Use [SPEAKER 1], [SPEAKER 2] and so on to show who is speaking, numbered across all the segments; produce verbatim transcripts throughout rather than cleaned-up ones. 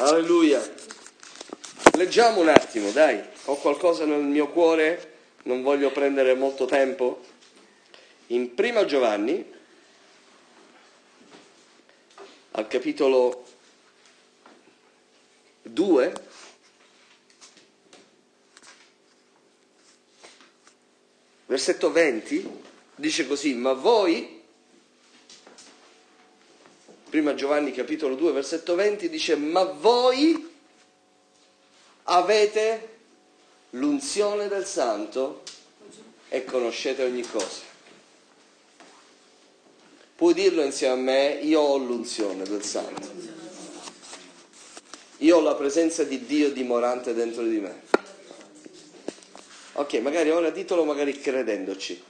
[SPEAKER 1] Alleluia. Leggiamo un attimo, dai. Ho qualcosa nel mio cuore, non voglio prendere molto tempo. In Prima Giovanni, al capitolo due, versetto venti, dice così: ma voi, Prima Giovanni capitolo due, versetto venti, dice: ma voi avete l'unzione del Santo e conoscete ogni cosa. Puoi dirlo insieme a me: io ho l'unzione del Santo. Io ho la presenza di Dio dimorante dentro di me. Ok, magari ora ditelo magari credendoci.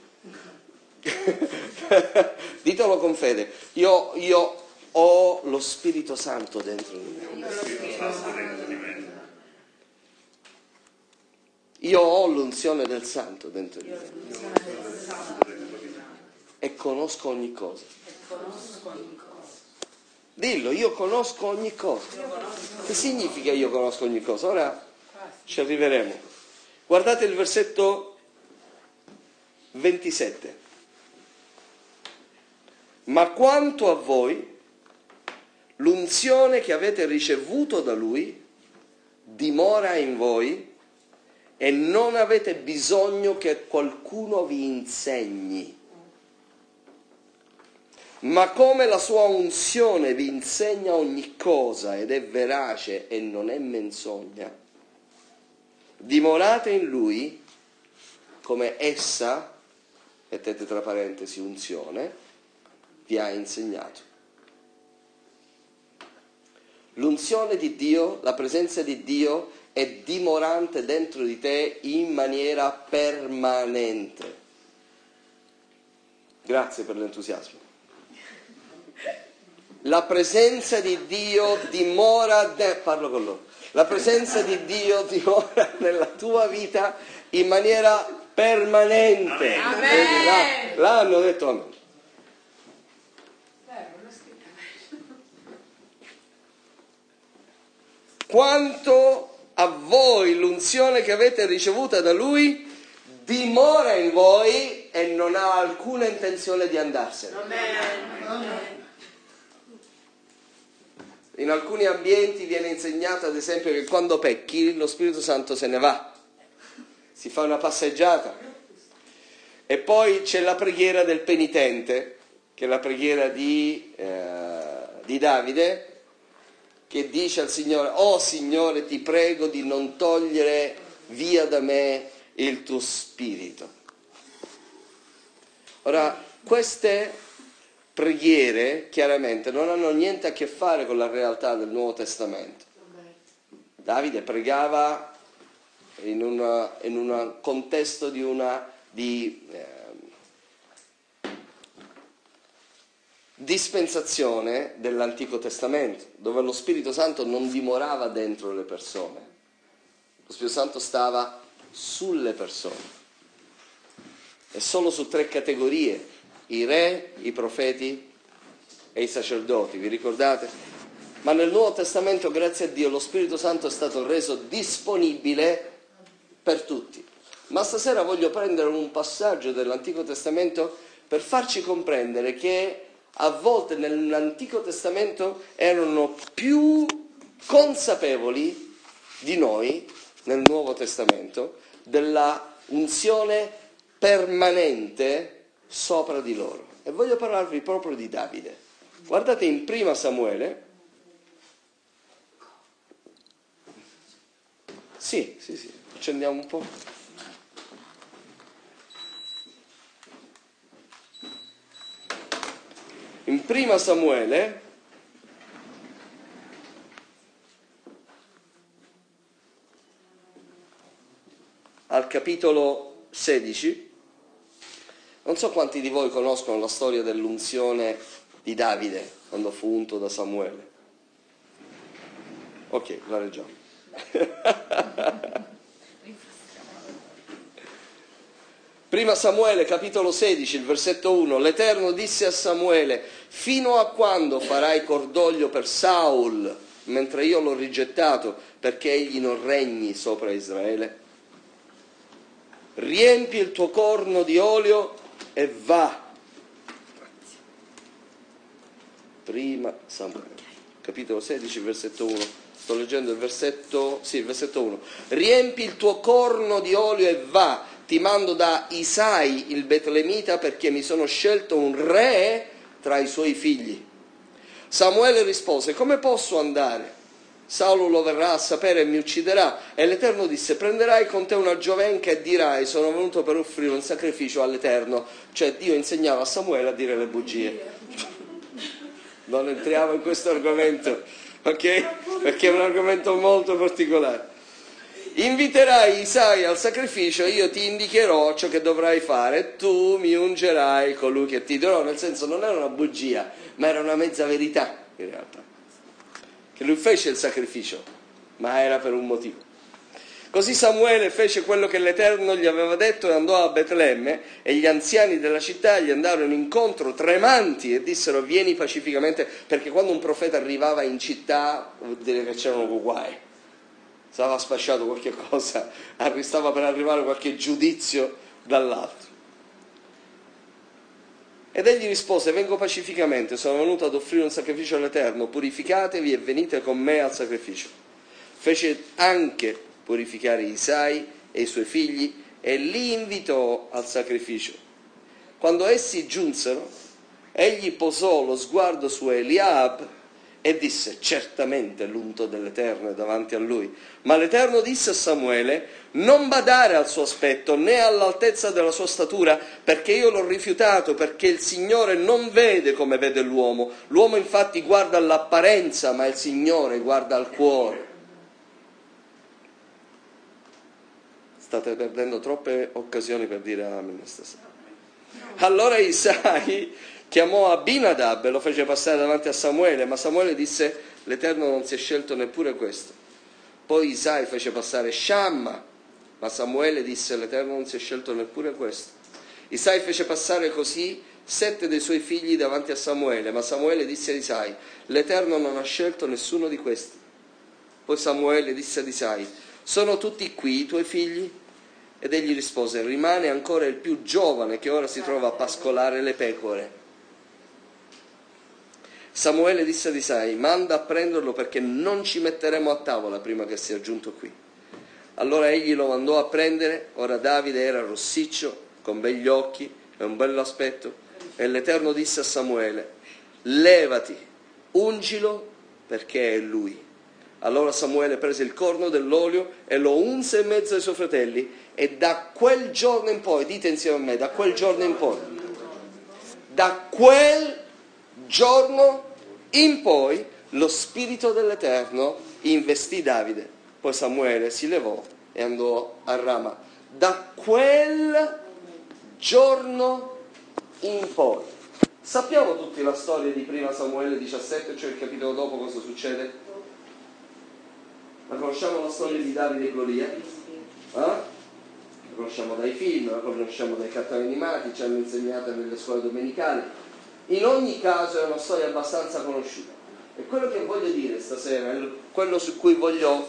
[SPEAKER 1] Ditelo con fede. Io, io ho lo Spirito Santo dentro di me. Io ho l'unzione del Santo dentro di me. E conosco ogni cosa. Dillo, io conosco ogni cosa. Che significa io conosco ogni cosa? Ora ci arriveremo. Guardate il versetto ventisette. Ma quanto a voi, l'unzione che avete ricevuto da Lui dimora in voi e non avete bisogno che qualcuno vi insegni. Ma come la sua unzione vi insegna ogni cosa ed è verace e non è menzogna, dimorate in Lui come essa, mettete tra parentesi unzione, vi ha insegnato. L'unzione di Dio, la presenza di Dio è dimorante dentro di te in maniera permanente. Grazie per l'entusiasmo. La presenza di Dio dimora, de- parlo con loro, la presenza di Dio dimora nella tua vita in maniera permanente.
[SPEAKER 2] Amen.
[SPEAKER 1] Là, là hanno detto amen. Quanto a voi l'unzione che avete ricevuta da Lui dimora in voi e non ha alcuna intenzione di andarsene.
[SPEAKER 2] Amen. Amen.
[SPEAKER 1] In alcuni ambienti viene insegnato, ad esempio, che quando pecchi lo Spirito Santo se ne va, si fa una passeggiata e poi c'è la preghiera del penitente, che è la preghiera di, eh, di Davide, che dice al Signore: oh Signore, ti prego di non togliere via da me il tuo Spirito. Ora, queste preghiere chiaramente non hanno niente a che fare con la realtà del Nuovo Testamento. Davide pregava in, una, in un contesto di una di, eh, dispensazione dell'Antico Testamento, dove lo Spirito Santo non dimorava dentro le persone. Lo Spirito Santo stava sulle persone. E solo su tre categorie: i re, i profeti e i sacerdoti, vi ricordate? Ma nel Nuovo Testamento, grazie a Dio, lo Spirito Santo è stato reso disponibile per tutti. Ma stasera voglio prendere un passaggio dell'Antico Testamento per farci comprendere che a volte nell'Antico Testamento erano più consapevoli di noi, nel Nuovo Testamento, della unzione permanente sopra di loro. E voglio parlarvi proprio di Davide. Guardate in Prima Samuele. Sì, sì, sì, accendiamo un po'. In Prima Samuele, al capitolo sedici, non so quanti di voi conoscono la storia dell'unzione di Davide quando fu unto da Samuele. Ok, la leggiamo. Prima Samuele, capitolo sedici, il versetto uno. L'Eterno disse a Samuele: fino a quando farai cordoglio per Saul, mentre io l'ho rigettato perché egli non regni sopra Israele? Riempi il tuo corno di olio e va. Prima Samuele, capitolo sedici, versetto uno. Sto leggendo il versetto, sì, il versetto uno. Riempi il tuo corno di olio e va. Ti mando da Isai il Betlemita perché mi sono scelto un re tra i suoi figli. Samuele rispose: come posso andare? Saulo lo verrà a sapere e mi ucciderà. E l'Eterno disse: prenderai con te una giovenca e dirai: sono venuto per offrire un sacrificio all'Eterno. Cioè Dio insegnava a Samuele a dire le bugie. Non entriamo in questo argomento, ok? Perché è un argomento molto particolare. Inviterai Isai al sacrificio, io ti indicherò ciò che dovrai fare, tu mi ungerai colui che ti dirò. Nel senso, non era una bugia, ma era una mezza verità in realtà, che lui fece il sacrificio, ma era per un motivo. Così Samuele fece quello che l'Eterno gli aveva detto e andò a Betlemme, e gli anziani della città gli andarono incontro tremanti e dissero: vieni pacificamente, perché quando un profeta arrivava in città vuol dire che c'erano guai, stava sfasciato qualche cosa, stava per arrivare qualche giudizio dall'alto. Ed egli rispose: vengo pacificamente, sono venuto ad offrire un sacrificio all'Eterno, purificatevi e venite con me al sacrificio. Fece anche purificare Isai e i suoi figli e li invitò al sacrificio. Quando essi giunsero, egli posò lo sguardo su Eliab e disse: certamente l'unto dell'Eterno è davanti a lui. Ma l'Eterno disse a Samuele: non badare al suo aspetto né all'altezza della sua statura, perché io l'ho rifiutato, perché il Signore non vede come vede l'uomo. L'uomo infatti guarda all'apparenza, ma il Signore guarda al cuore. State perdendo troppe occasioni per dire amen stasera. Allora Isai chiamò Abinadab e lo fece passare davanti a Samuele, ma Samuele disse: l'Eterno non si è scelto neppure questo. Poi Isai fece passare Shamma, ma Samuele disse: l'Eterno non si è scelto neppure questo. Isai fece passare così sette dei suoi figli davanti a Samuele, ma Samuele disse ad Isai: l'Eterno non ha scelto nessuno di questi. Poi Samuele disse ad Isai: sono tutti qui i tuoi figli? Ed egli rispose: rimane ancora il più giovane, che ora si trova a pascolare le pecore. Samuele disse ad Isai: manda a prenderlo, perché non ci metteremo a tavola prima che sia giunto qui. Allora egli lo mandò a prendere. Ora Davide era rossiccio, con begli occhi e un bello aspetto, e l'Eterno disse a Samuele: levati, ungilo, perché è lui. Allora Samuele prese il corno dell'olio e lo unse in mezzo ai suoi fratelli, e da quel giorno in poi, dite insieme a me, da quel giorno in poi, da quel giorno in poi lo Spirito dell'Eterno investì Davide. Poi Samuele si levò e andò a Rama. Da quel giorno in poi. Sappiamo tutti la storia di prima Samuele diciassette, cioè il capitolo dopo cosa succede? La conosciamo la storia di Davide e Golia? Eh? La conosciamo dai film, la conosciamo dai cartoni animati, ci hanno insegnato nelle scuole domenicali. In ogni caso è una storia abbastanza conosciuta. E quello che voglio dire stasera è quello su cui voglio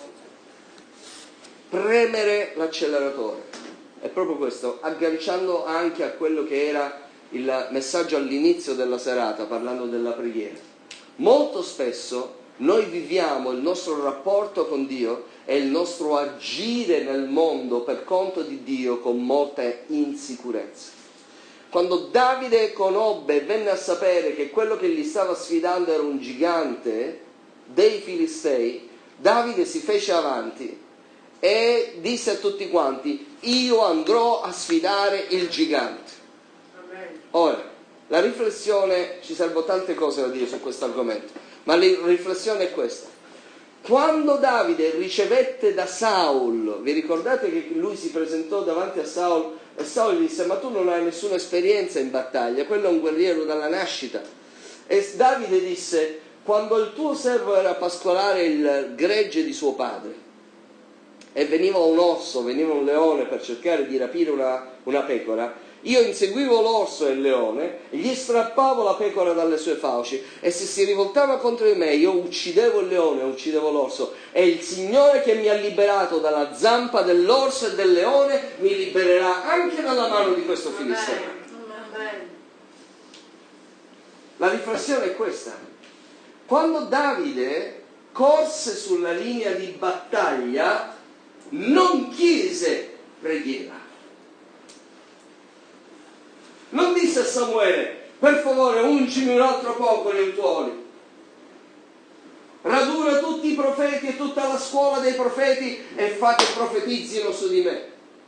[SPEAKER 1] premere l'acceleratore. È proprio questo, agganciando anche a quello che era il messaggio all'inizio della serata, parlando della preghiera. Molto spesso noi viviamo il nostro rapporto con Dio e il nostro agire nel mondo per conto di Dio con molta insicurezza. Quando Davide conobbe e venne a sapere che quello che gli stava sfidando era un gigante dei Filistei, Davide si fece avanti e disse a tutti quanti: io andrò a sfidare il gigante. Ora, la riflessione, ci servono tante cose da dire su questo argomento, ma la riflessione è questa. Quando Davide ricevette da Saul, vi ricordate che lui si presentò davanti a Saul e Saul gli disse: ma tu non hai nessuna esperienza in battaglia, quello è un guerriero dalla nascita. E Davide disse: quando il tuo servo era a pascolare il gregge di suo padre e veniva un osso, veniva un leone per cercare di rapire una, una pecora, Io inseguivo l'orso e il leone, gli strappavo la pecora dalle sue fauci, e se si rivoltava contro di me io uccidevo il leone, uccidevo l'orso, e il Signore che mi ha liberato dalla zampa dell'orso e del leone mi libererà anche dalla mano di questo filisteo. La riflessione è questa: quando Davide corse sulla linea di battaglia non chiese preghiera. Non disse a Samuele: per favore ungimi un altro po' con i tuoni, raduna tutti i profeti e tutta la scuola dei profeti e fa che profetizzino su di me.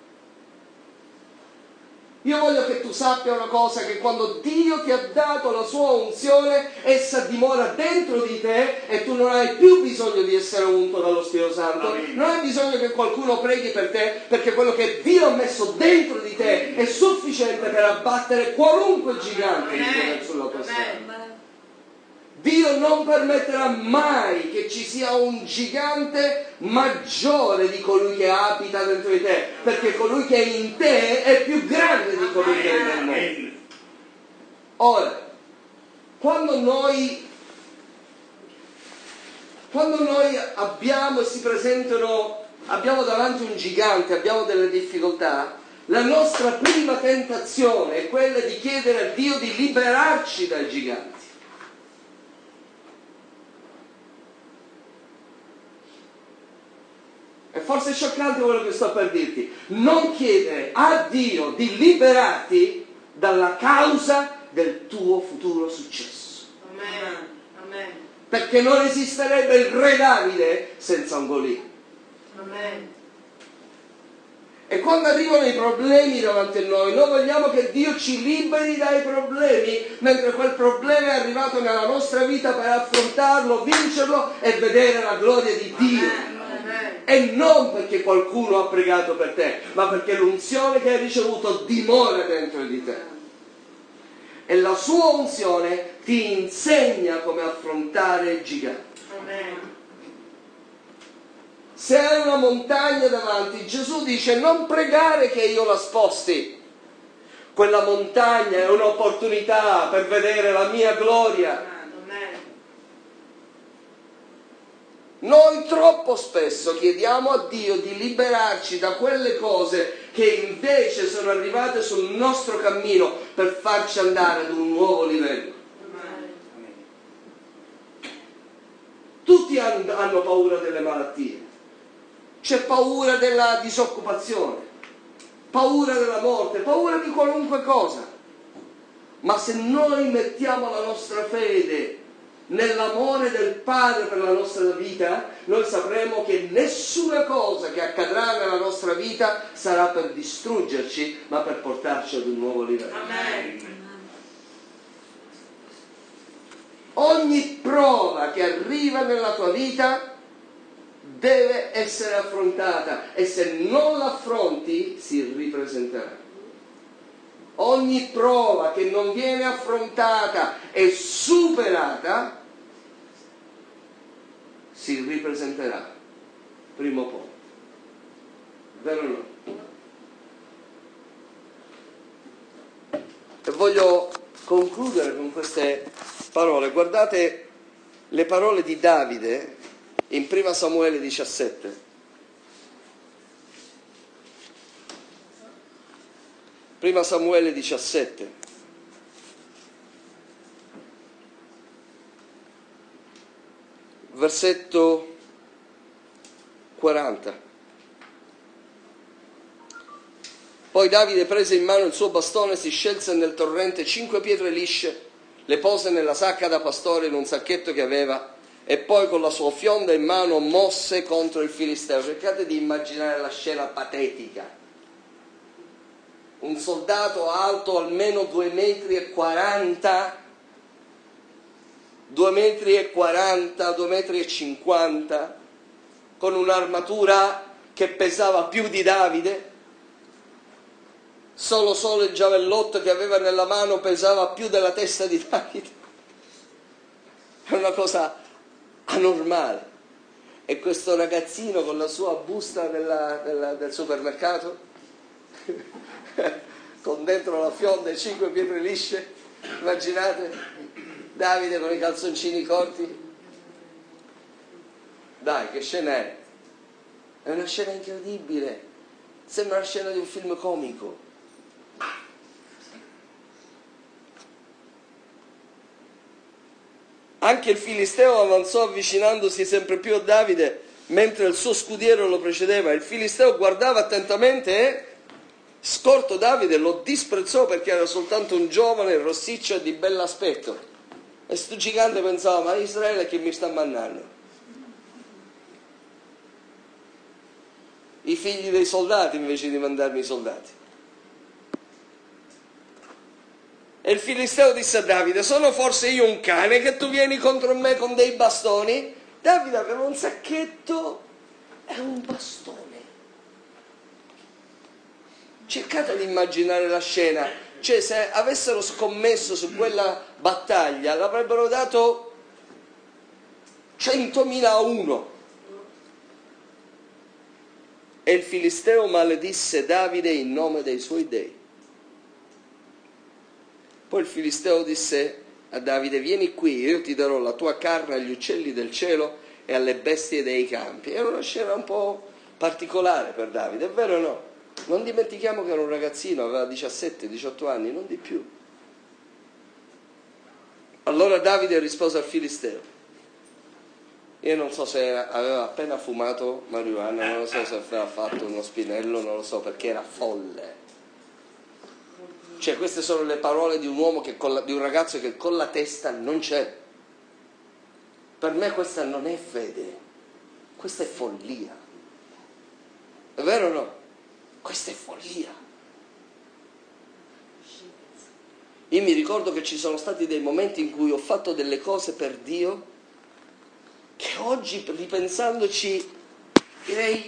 [SPEAKER 1] Io voglio che tu sappia una cosa, che quando Dio ti ha dato la sua unzione, essa dimora dentro di te e tu non hai più bisogno di essere unto dallo Spirito Santo. Amen. Non hai bisogno che qualcuno preghi per te, perché quello che Dio ha messo dentro di te è sufficiente per abbattere qualunque gigante che sulla tua strada. Dio non permetterà mai che ci sia un gigante maggiore di colui che abita dentro di te, perché colui che è in te è più grande di colui che è nel mondo. Ora, quando noi, quando noi abbiamo e si presentano, abbiamo davanti un gigante, abbiamo delle difficoltà, la nostra prima tentazione è quella di chiedere a Dio di liberarci dai giganti. E forse è scioccante quello che sto per dirti. Non chiedere a Dio di liberarti dalla causa del tuo futuro successo.
[SPEAKER 2] Amen. Amen.
[SPEAKER 1] Perché non esisterebbe il re Davide senza un Golia.
[SPEAKER 2] Amen.
[SPEAKER 1] E quando arrivano i problemi davanti a noi, noi vogliamo che Dio ci liberi dai problemi, mentre quel problema è arrivato nella nostra vita per affrontarlo, vincerlo e vedere la gloria di Dio.
[SPEAKER 2] Amen.
[SPEAKER 1] E non perché qualcuno ha pregato per te, ma perché l'unzione che hai ricevuto dimora dentro di te. E la sua unzione ti insegna come affrontare il gigante.
[SPEAKER 2] Amen.
[SPEAKER 1] Se hai una montagna davanti, Gesù dice: non pregare che io la sposti. Quella montagna è un'opportunità per vedere la mia gloria. Noi troppo spesso chiediamo a Dio di liberarci da quelle cose che invece sono arrivate sul nostro cammino per farci andare ad un nuovo livello. Tutti hanno paura delle malattie, c'è paura della disoccupazione, paura della morte, paura di qualunque cosa. Ma se noi mettiamo la nostra fede nell'amore del Padre per la nostra vita, noi sapremo che nessuna cosa che accadrà nella nostra vita sarà per distruggerci, ma per portarci ad un nuovo livello.
[SPEAKER 2] Amen.
[SPEAKER 1] Ogni prova che arriva nella tua vita deve essere affrontata, e se non l'affronti si ripresenterà. Ogni prova che non viene affrontata e superata si ripresenterà prima o poi. Vero o no? E voglio concludere con queste parole. Guardate le parole di Davide in primo Samuele diciassette. primo Samuele diciassette. Versetto quaranta. Poi Davide prese in mano il suo bastone, si scelse nel torrente cinque pietre lisce, le pose nella sacca da pastore in un sacchetto che aveva, e poi con la sua fionda in mano mosse contro il filisteo. Cercate di immaginare la scena patetica. Un soldato alto almeno due metri e quaranta, due metri e quaranta, due metri e cinquanta, con un'armatura che pesava più di Davide. Solo solo il giavellotto che aveva nella mano pesava più della testa di Davide. È una cosa anormale. E questo ragazzino con la sua busta della, della, del supermercato con dentro la fionda e cinque pietre lisce. Immaginate Davide con i calzoncini corti. Dai, che scena è? È una scena incredibile, sembra la scena di un film comico. Anche il Filisteo avanzò avvicinandosi sempre più a Davide mentre il suo scudiero lo precedeva. Il Filisteo guardava attentamente e, scorto Davide, lo disprezzò perché era soltanto un giovane rossiccio e di bell'aspetto. E sto gigante pensava: ma Israele che mi sta mannando? I figli dei soldati invece di mandarmi i soldati. E il Filisteo disse a Davide: sono forse io un cane che tu vieni contro me con dei bastoni? Davide aveva un sacchetto e un bastone. Cercate di immaginare la scena. Cioè, se avessero scommesso su quella battaglia, l'avrebbero dato centomila a uno. E il Filisteo maledisse Davide in nome dei suoi dei. Poi il Filisteo disse a Davide: vieni qui, io ti darò la tua carne agli uccelli del cielo e alle bestie dei campi. Era una scena un po' particolare per Davide, è vero o no? Non dimentichiamo che era un ragazzino, aveva diciassette diciotto anni, non di più. Allora Davide rispose al Filisteo. Io non so se aveva appena fumato marijuana, non lo so se aveva fatto uno spinello, non lo so, perché era folle. Cioè, queste sono le parole di un uomo che con la, di un ragazzo che con la testa non c'è. Per me questa non è fede, questa è follia. È vero o no? Questa è follia. Io mi ricordo che ci sono stati dei momenti in cui ho fatto delle cose per Dio che oggi, ripensandoci, direi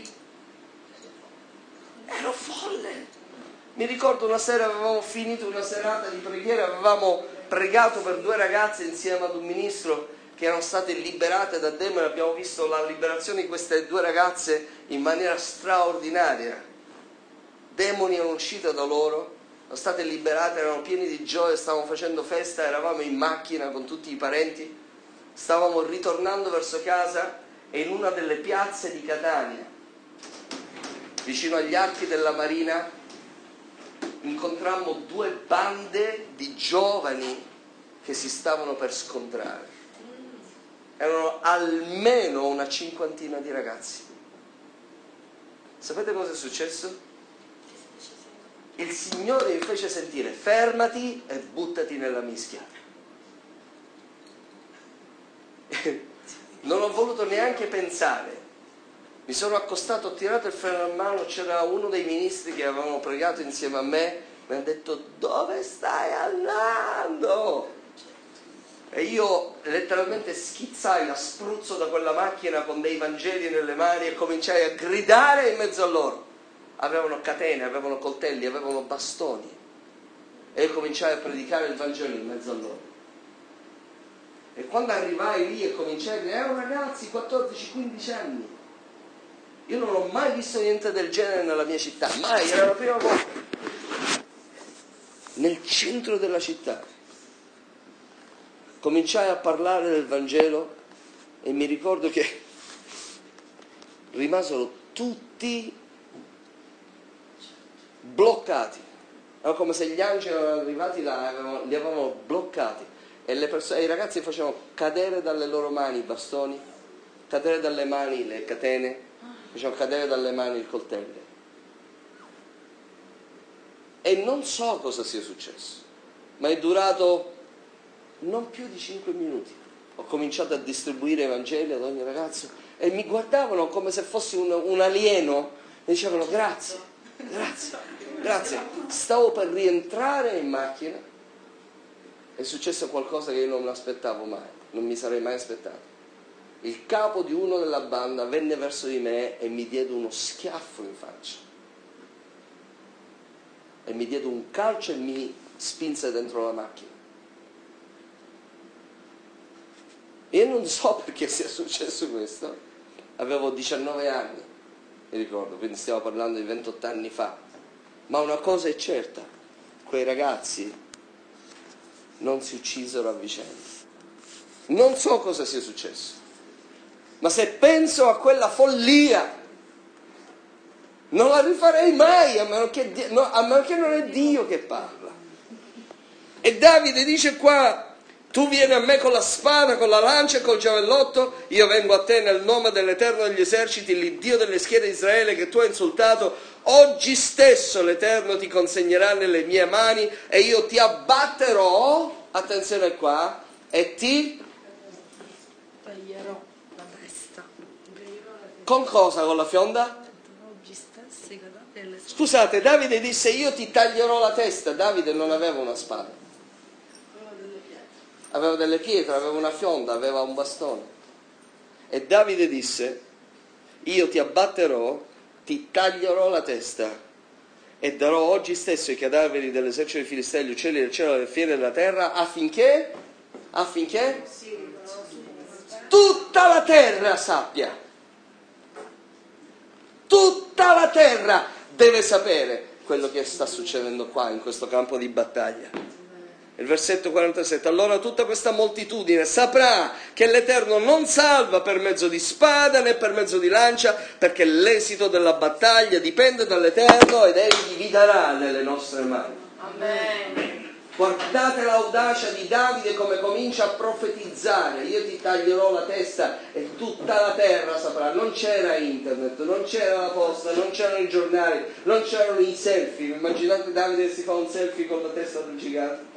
[SPEAKER 1] ero folle. Mi ricordo una sera avevamo finito una serata di preghiera, avevamo pregato per due ragazze insieme ad un ministro che erano state liberate da demoni. Abbiamo visto la liberazione di queste due ragazze in maniera straordinaria. Demoni erano usciti da loro, sono state liberate, erano pieni di gioia, stavamo facendo festa, eravamo in macchina con tutti i parenti, stavamo ritornando verso casa e in una delle piazze di Catania, vicino agli archi della Marina, incontrammo due bande di giovani che si stavano per scontrare. Erano almeno una cinquantina di ragazzi. Sapete cosa è successo? Il Signore mi fece sentire: fermati e buttati nella mischia. Non ho voluto neanche pensare. Mi sono accostato, ho tirato il freno a mano, c'era uno dei ministri che avevano pregato insieme a me, mi ha detto: dove stai andando? E io letteralmente schizzai la spruzzo da quella macchina con dei Vangeli nelle mani e cominciai a gridare in mezzo a loro. Avevano catene, avevano coltelli, avevano bastoni. E io cominciai a predicare il Vangelo in mezzo a loro. E quando arrivai lì e cominciai a dire, erano ragazzi, quattordici quindici anni. Io non ho mai visto niente del genere nella mia città, mai, era la prima volta. Nel centro della città. Cominciai a parlare del Vangelo e mi ricordo che rimasero tutti bloccati. Era come se gli angeli erano arrivati là, avevano, li avevano bloccati. E le persone, i ragazzi facevano cadere dalle loro mani i bastoni, cadere dalle mani le catene, facevano cadere dalle mani il coltello. E non so cosa sia successo, ma è durato non più di cinque minuti. Ho cominciato a distribuire i Vangeli ad ogni ragazzo e mi guardavano come se fossi un, un alieno e dicevano grazie, grazie, grazie. Stavo per rientrare in macchina. È successo qualcosa che io non mi aspettavo mai, non mi sarei mai aspettato. Il capo di uno della banda venne verso di me e mi diede uno schiaffo in faccia. E mi diede un calcio e mi spinse dentro la macchina. Io non so perché sia successo questo. Avevo diciannove anni, mi ricordo, quindi stiamo parlando di ventotto anni fa. Ma una cosa è certa. quei ragazzi non si uccisero a vicenda. Non so cosa sia successo, ma se penso a quella follia, non la rifarei mai, a meno che, no, a meno che non è Dio che parla. E Davide dice qua: tu vieni a me con la spada, con la lancia e col giavellotto, io vengo a te nel nome dell'Eterno degli eserciti, l'Iddio delle schiere di Israele che tu hai insultato. Oggi stesso l'Eterno ti consegnerà nelle mie mani e io ti abbatterò, attenzione qua, e ti
[SPEAKER 3] taglierò la testa.
[SPEAKER 1] con cosa? Con la fionda?
[SPEAKER 3] Oggi stesso i cadaveri e le
[SPEAKER 1] Scusate, Davide disse io ti taglierò la testa. Davide non aveva una spada, aveva delle pietre, aveva una fionda, aveva un bastone. E Davide disse: io ti abbatterò, ti taglierò la testa e darò oggi stesso i cadaveri dell'esercito dei Filistei, gli uccelli del cielo e le fiere della terra, affinché affinché tutta la terra sappia, tutta la terra deve sapere quello che sta succedendo qua in questo campo di battaglia. Il versetto quarantasette: allora tutta questa moltitudine saprà che l'Eterno non salva per mezzo di spada né per mezzo di lancia, perché l'esito della battaglia dipende dall'Eterno ed egli vi darà nelle nostre mani.
[SPEAKER 2] Amen.
[SPEAKER 1] Guardate l'audacia di Davide come comincia a profetizzare: io ti taglierò la testa e tutta la terra saprà. Non c'era internet, non c'era la posta, non c'erano i giornali, non c'erano i selfie. Immaginate Davide che si fa un selfie con la testa del gigante.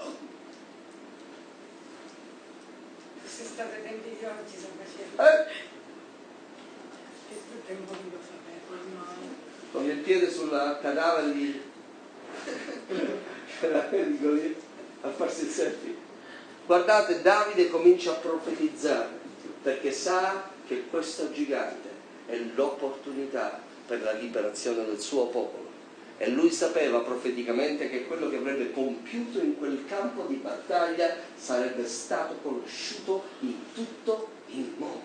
[SPEAKER 4] Se state ai tempi di oggi si faceva
[SPEAKER 1] Eh?
[SPEAKER 4] che tutto è un po' di sapere ormai.
[SPEAKER 1] Con il piede sul cadavere di cadavere di Golia a farsi il selfie. Guardate, Davide comincia a profetizzare perché sa che questo gigante è l'opportunità per la liberazione del suo popolo, e lui sapeva profeticamente che quello che avrebbe compiuto in quel campo di battaglia sarebbe stato conosciuto in tutto il mondo.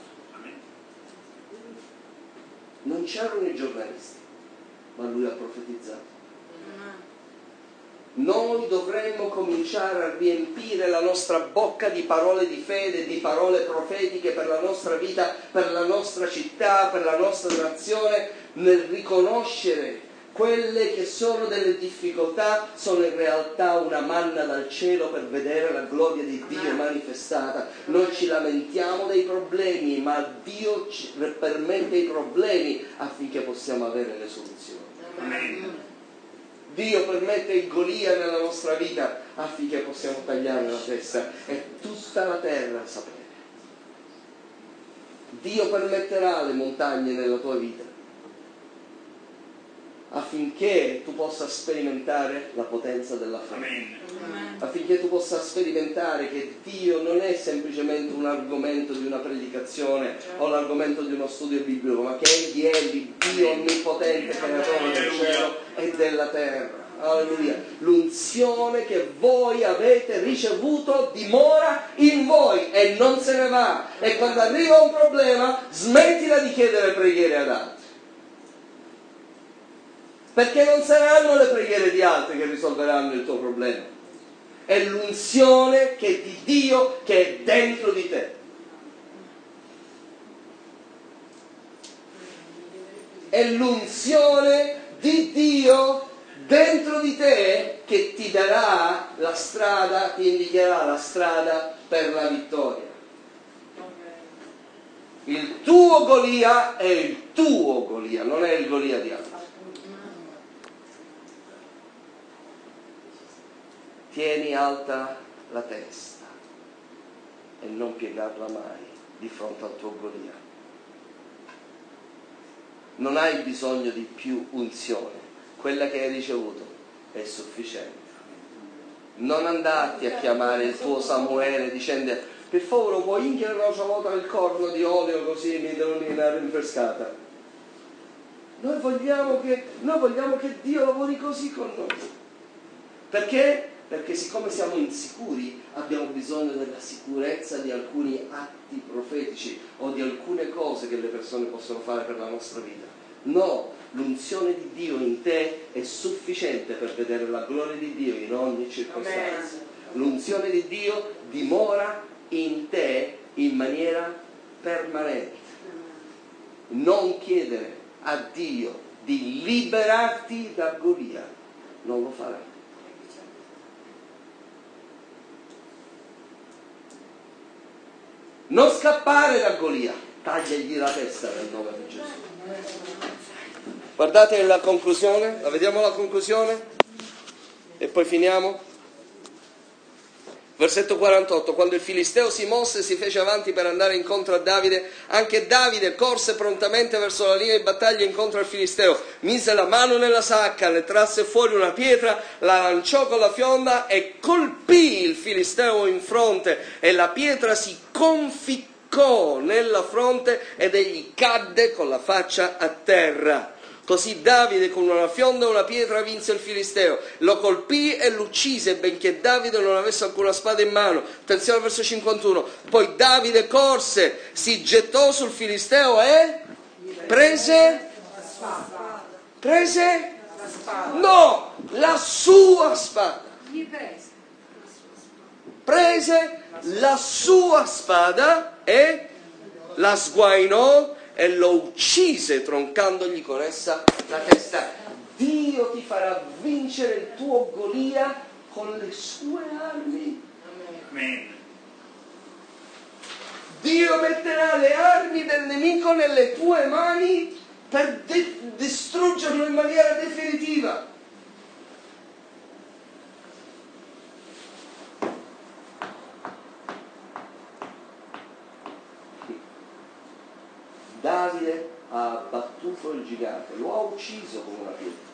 [SPEAKER 1] Non c'erano i giornalisti, ma lui ha profetizzato. Noi dovremmo cominciare a riempire la nostra bocca di parole di fede, di parole profetiche per la nostra vita, per la nostra città, per la nostra nazione, nel riconoscere quelle che sono delle difficoltà sono in realtà una manna dal cielo per vedere la gloria di Dio manifestata. Noi ci lamentiamo dei problemi, ma Dio ci permette i problemi affinché possiamo avere le soluzioni.
[SPEAKER 2] Amen.
[SPEAKER 1] Dio permette il Golia nella nostra vita affinché possiamo tagliare la testa e tutta la terra sapere. Dio permetterà le montagne nella tua vita affinché tu possa sperimentare la potenza della fede, affinché tu possa sperimentare che Dio non è semplicemente un argomento di una predicazione o l'argomento di uno studio biblico, ma che Egli è il Dio onnipotente, creatore del cielo e della terra. Alleluia. L'unzione che voi avete ricevuto dimora in voi e non se ne va, e quando arriva un problema smettila di chiedere preghiere ad altri, perché non saranno le preghiere di altri che risolveranno il tuo problema. È l'unzione che di Dio che è dentro di te. È l'unzione di Dio dentro di te che ti darà la strada, ti indicherà la strada per la vittoria. Il tuo Golia è il tuo Golia, non è il Golia di altri. Tieni alta la testa e non piegarla mai di fronte al tuo Golia. Non hai bisogno di più unzione, quella che hai ricevuto è sufficiente. Non andarti a chiamare il tuo Samuele dicendo: per favore puoi inchiare un'altra volta il corno di olio così mi devo una rinfrescata. Noi vogliamo che, noi vogliamo che Dio lavori così con noi. Perché? Perché siccome siamo insicuri abbiamo bisogno della sicurezza di alcuni atti profetici o di alcune cose che le persone possono fare per la nostra vita. No, l'unzione di Dio in te è sufficiente per vedere la gloria di Dio in ogni circostanza. L'unzione di Dio dimora in te in maniera permanente. Non chiedere a Dio di liberarti da Golia, non lo farai. Non scappare da Golia, tagliagli la testa nel nome di Gesù. Guardate la conclusione, la vediamo la conclusione e poi finiamo. Versetto quarantotto, quando il Filisteo si mosse e si fece avanti per andare incontro a Davide, anche Davide corse prontamente verso la linea di battaglia incontro al Filisteo, mise la mano nella sacca, ne trasse fuori una pietra, la lanciò con la fionda e colpì il Filisteo in fronte e la pietra si conficcò nella fronte ed egli cadde con la faccia a terra. Così Davide con una fionda e una pietra vinse il Filisteo, lo colpì e lo uccise, benché Davide non avesse alcuna spada in mano. Attenzione al verso cinquantuno. Poi Davide corse, si gettò sul Filisteo e prese, prese, no, la sua spada. Prese la sua spada e la sguainò e lo uccise troncandogli con essa la testa. Dio ti farà vincere il tuo Golia con le sue armi.
[SPEAKER 2] Amen.
[SPEAKER 1] Dio metterà le armi del nemico nelle tue mani per de- distruggerlo in maniera definitiva. Davide ha abbattuto il gigante, lo ha ucciso con una pietra,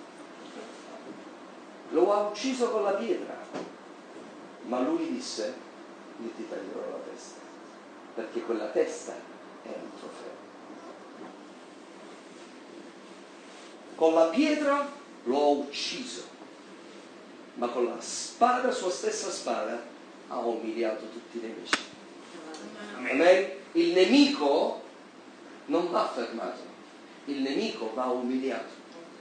[SPEAKER 1] lo ha ucciso con la pietra, ma lui disse: io ti taglierò la testa, perché quella testa è un trofeo. Con la pietra lo ha ucciso, ma con la spada, sua stessa spada, ha umiliato tutti i nemici. Amen. Il nemico non va fermato, il nemico va umiliato.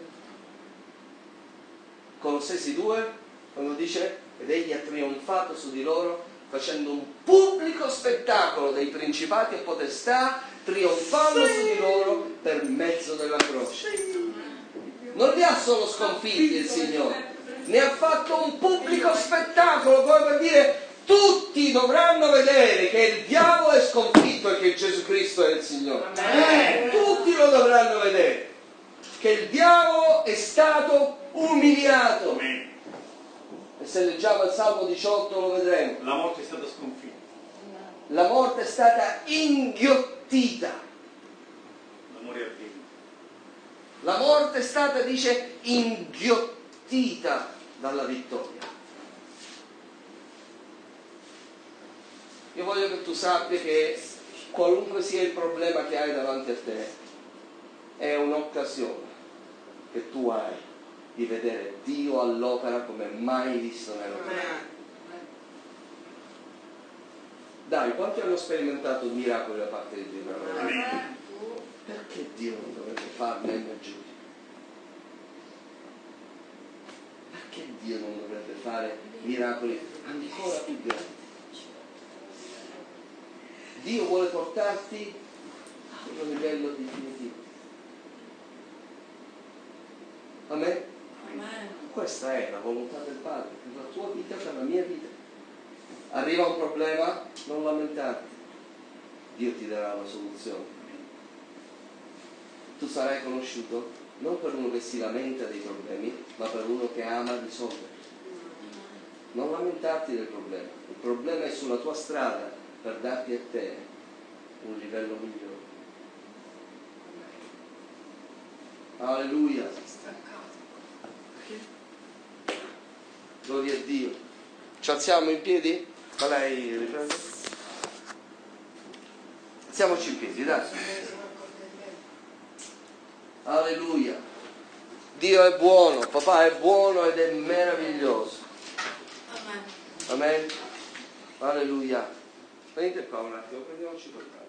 [SPEAKER 1] Colossesi due, quando dice: ed egli ha trionfato su di loro facendo un pubblico spettacolo dei principati e potestà, trionfando su di loro per mezzo della croce. Non li ha solo sconfitti il Signore, ne ha fatto un pubblico spettacolo, come per dire: tutti dovranno vedere che il diavolo è sconfitto e che Gesù Cristo è il Signore. Amen. Tutti lo dovranno vedere, che il diavolo è stato umiliato.
[SPEAKER 2] Amen.
[SPEAKER 1] E se leggiamo il Salmo diciotto lo vedremo.
[SPEAKER 2] La morte è stata sconfitta.
[SPEAKER 1] La morte è stata inghiottita.
[SPEAKER 2] L'amore ha vinto.
[SPEAKER 1] La morte è stata, dice, inghiottita dalla vittoria. Io voglio che tu sappia che qualunque sia il problema che hai davanti a te, è un'occasione che tu hai di vedere Dio all'opera come mai visto nella tua vita. Dai, quanti hanno sperimentato miracoli da parte di Dio?
[SPEAKER 2] Amen.
[SPEAKER 1] Perché Dio non dovrebbe farne in aggiunta? Perché Dio non dovrebbe fare miracoli ancora più grandi? Dio vuole portarti a un livello definitivo. Amen?
[SPEAKER 3] Amen.
[SPEAKER 1] Questa è la volontà del Padre per la tua vita, per la mia vita. Arriva un problema, non lamentarti. Dio ti darà una soluzione. Tu sarai conosciuto non per uno che si lamenta dei problemi, ma per uno che ama risolverli. Non lamentarti del problema. Il problema è sulla tua strada per darti a te un livello migliore. Alleluia. Gloria a Dio. Ci alziamo in piedi? Ma lei riprende? Alziamoci in piedi, dai. Alleluia. Dio è buono, papà è buono ed è meraviglioso.
[SPEAKER 3] Amen.
[SPEAKER 1] Amen. Alleluia. Venite qua un attimo, prendiamoci per